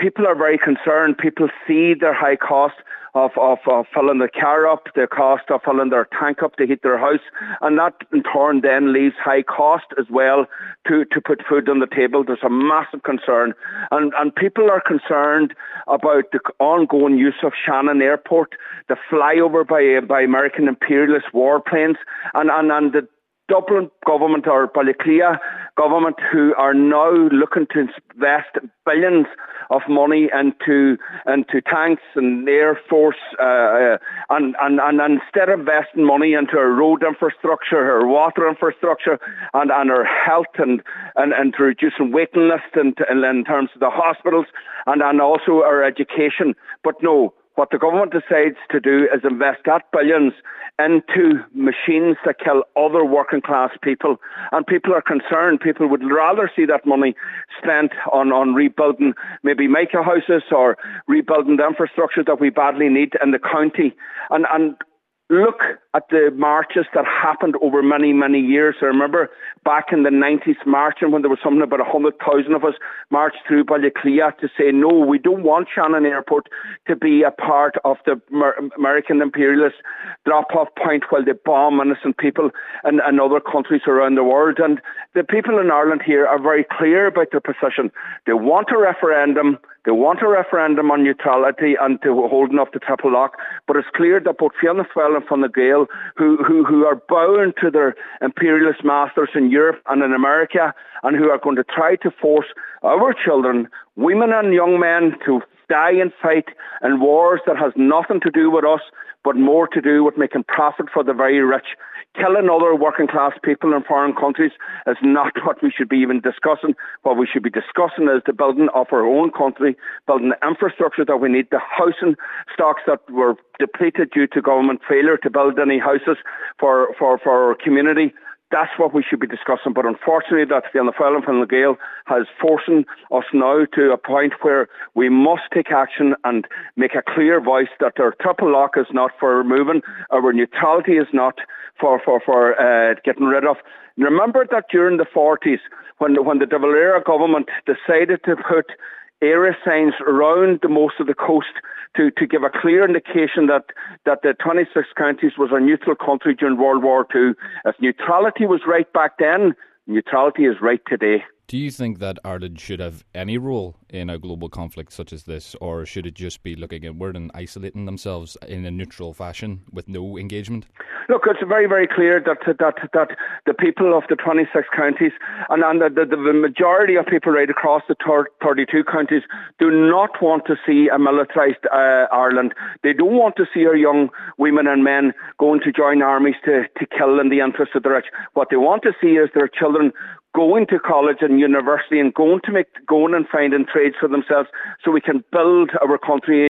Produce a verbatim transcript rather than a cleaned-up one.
people are very concerned. People see their high cost of, of, of filling the car up, the cost of filling their tank up to heat their house, and that in turn then leaves high cost as well to, to put food on the table. There's a massive concern, and, and people are concerned about the ongoing use of Shannon Airport, the flyover by by American imperialist warplanes, and, and, and the Dublin government or Ballyclea government who are now looking to invest billions of money into into tanks and air force uh, and, and, and instead of investing money into our road infrastructure, our water infrastructure and, and our health and, and, and to reducing waiting lists in, in terms of the hospitals and, and also our education. But no, what the government decides to do is invest that billions into machines that kill other working class people. And people are concerned. People would rather see that money spent on, on rebuilding maybe micro houses or rebuilding the infrastructure that we badly need in the county. And, and look at the marches that happened over many, many years. I remember back in the nineties marching when there was something about one hundred thousand of us marched through Ballyclea to say, no, we don't want Shannon Airport to be a part of the American imperialist drop-off point while they bomb innocent people in, in other countries around the world. And the people in Ireland here are very clear about their position. They want a referendum. They want a referendum on neutrality and to holding up the triple lock, but it's clear that both Fianna Fáil and Fine Gael, who, who, who are bound to their imperialist masters in Europe and in America, and who are going to try to force our children, women and young men, to die and fight in wars that has nothing to do with us, but more to do with making profit for the very rich. Killing other working class people in foreign countries is not what we should be even discussing. What we should be discussing is the building of our own country, building the infrastructure that we need, the housing stocks that were depleted due to government failure to build any houses for, for, for our community. That's what we should be discussing. But unfortunately, that Fianna Fáil and Fine Gael has forcing us now to a point where we must take action and make a clear voice that our triple lock is not for removing, our neutrality is not for for for uh, getting rid of. Remember that during the forties, when when the De Valera government decided to put area signs around the most of the coast to, to give a clear indication that, that the twenty-six counties was a neutral country during World War Two. If neutrality was right back then, neutrality is right today. Do you think that Ireland should have any role in a global conflict such as this, or should it just be looking inward and isolating themselves in a neutral fashion with no engagement? Look, it's very, very clear that that that the people of the twenty-six counties and, and the, the, the majority of people right across the thirty-two counties do not want to see a militarised uh, Ireland. They don't want to see our young women and men going to join armies to, to kill in the interest of the rich. What they want to see is their children going to college and university and going to make going and finding trades for themselves so we can build our country